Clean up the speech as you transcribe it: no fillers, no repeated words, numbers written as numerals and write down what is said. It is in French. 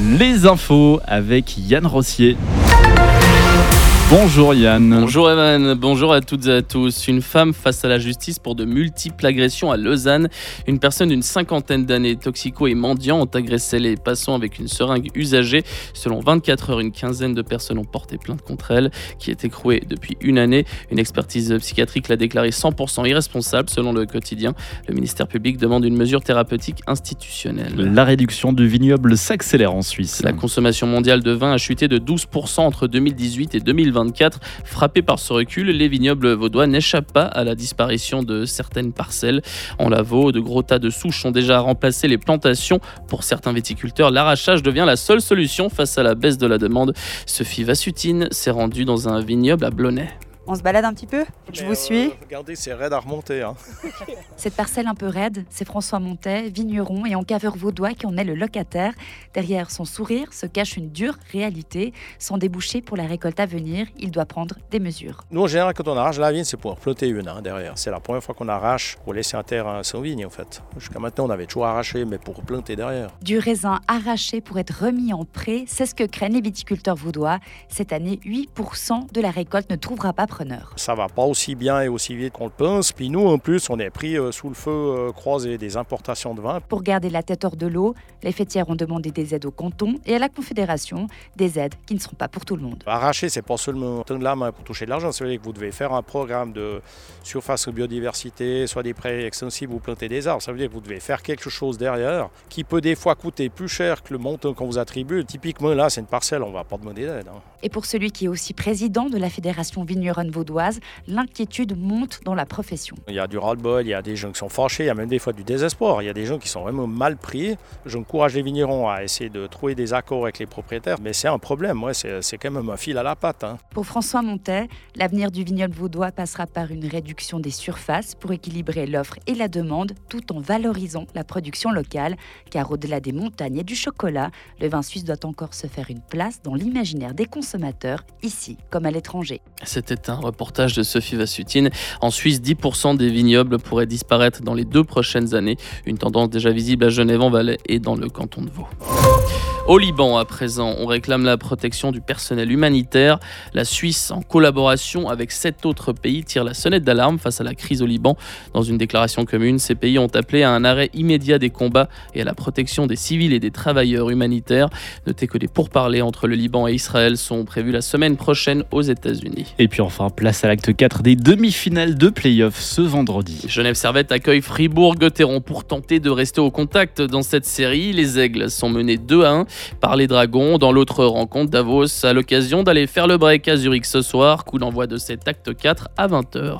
Les infos avec Yann Rossier. Bonjour Yann. Bonjour Evan, bonjour à toutes et à tous. Une femme face à la justice pour de multiples agressions à Lausanne. Une personne d'une cinquantaine d'années, toxico et mendiant, ont agressé les passants avec une seringue usagée. Selon 24 heures, une quinzaine de personnes ont porté plainte contre elle, qui est écrouée depuis une année. Une expertise psychiatrique l'a déclarée 100% irresponsable selon le quotidien. Le ministère public demande une mesure thérapeutique institutionnelle. La réduction du vignoble s'accélère en Suisse. La consommation mondiale de vin a chuté de 12% entre 2018 et 2024. Frappés par ce recul, les vignobles vaudois n'échappent pas à la disparition de certaines parcelles. En Lavaux, de gros tas de souches ont déjà remplacé les plantations. Pour certains viticulteurs, l'arrachage devient la seule solution face à la baisse de la demande. Sophie Vassutine s'est rendue dans un vignoble à Blonay. On se balade un petit peu ? Je vous suis. Regardez, c'est raide à remonter. Cette parcelle un peu raide, c'est François Montet, vigneron et encaveur vaudois qui en est le locataire. Derrière son sourire se cache une dure réalité. Sans déboucher pour la récolte à venir, il doit prendre des mesures. Nous, en général, quand on arrache la vigne, c'est pour planter une derrière. C'est la première fois qu'on arrache pour laisser un terrain sans vigne, en fait. Jusqu'à maintenant, on avait toujours arraché, mais pour planter derrière. Du raisin arraché pour être remis en pré, c'est ce que craignent les viticulteurs vaudois. Cette année, 8% de la récolte ne trouvera pas preneur. Ça va pas aussi bien et aussi vite qu'on le pense. Puis nous, en plus, on est pris sous le feu croisé des importations de vin. Pour garder la tête hors de l'eau, les fêtières ont demandé des aides au canton et à la Confédération, des aides qui ne seront pas pour tout le monde. Arracher, c'est pas seulement tendre la main pour toucher de l'argent. Ça veut dire que vous devez faire un programme de surface biodiversité, soit des prairies extensibles ou planter des arbres. Ça veut dire que vous devez faire quelque chose derrière qui peut des fois coûter plus cher que le montant qu'on vous attribue. Typiquement, là, c'est une parcelle, on va pas demander d'aide. Et pour celui qui est aussi président de la Fédération vigneronne vaudoise, l'inquiétude monte dans la profession. Il y a du ras-le-bol, il y a des gens qui sont fâchés, il y a même des fois du désespoir. Il y a des gens qui sont vraiment mal pris. J'encourage les vignerons à essayer de trouver des accords avec les propriétaires, mais c'est un problème, c'est quand même un fil à la patte. Pour François Montet, l'avenir du vignoble vaudois passera par une réduction des surfaces pour équilibrer l'offre et la demande, tout en valorisant la production locale. Car au-delà des montagnes et du chocolat, le vin suisse doit encore se faire une place dans l'imaginaire des consommateurs, ici comme à l'étranger. C'était un reportage de Sophie Vassutine. En Suisse, 10% des vignobles pourraient disparaître dans les 2 prochaines années. Une tendance déjà visible à Genève-en-Valais et dans le canton de Vaud. Au Liban, à présent, on réclame la protection du personnel humanitaire. La Suisse, en collaboration avec 7 autres pays, tire la sonnette d'alarme face à la crise au Liban. Dans une déclaration commune, ces pays ont appelé à un arrêt immédiat des combats et à la protection des civils et des travailleurs humanitaires. Notez que des pourparlers entre le Liban et Israël sont prévus la semaine prochaine aux États-Unis. Et puis enfin, place à l'acte 4 des demi-finales de play-off ce vendredi. Genève Servette accueille Fribourg-Gotteron pour tenter de rester au contact dans cette série. Les Aigles sont menés 2-1 par les Dragons. Dans l'autre rencontre, Davos a l'occasion d'aller faire le break à Zurich ce soir. Coup d'envoi de cet acte 4 à 20h.